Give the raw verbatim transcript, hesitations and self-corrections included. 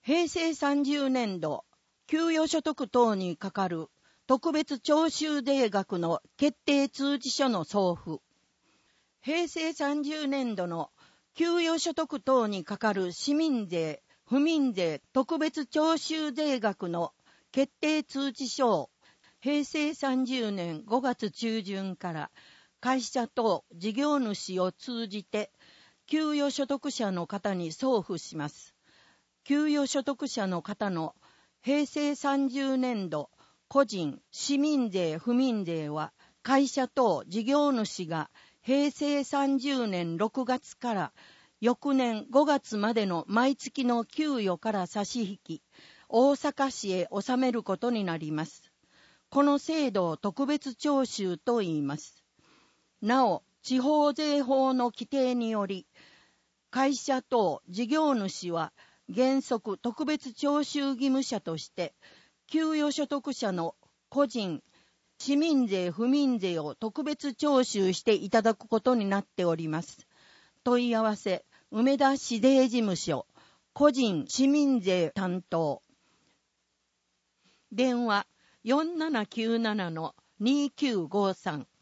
平成さんじゅうねんど、給与所得等にかかる特別徴収税額の決定通知書の送付。平成さんじゅうねんどの給与所得等にかかる市民税、府民税特別徴収税額の決定通知書を平成さんじゅうねんごがつ中旬から会社等事業主を通じて給与所得者の方に送付します。給与所得者の方の平成さんじゅうねんど個人、市民税、府民税は会社等事業主が平成さんじゅうねんろくがつから翌年ごがつまでの毎月の給与から差し引き、大阪市へ納めることになります。この制度を特別徴収と言います。なお、地方税法の規定により、会社等事業主は原則特別徴収義務者として、給与所得者の個人、市民税、府民税を特別徴収していただくことになっております。問い合わせ、梅田市税事務所、個人市民税担当。電話、よんななきゅうななのにきゅうごさん。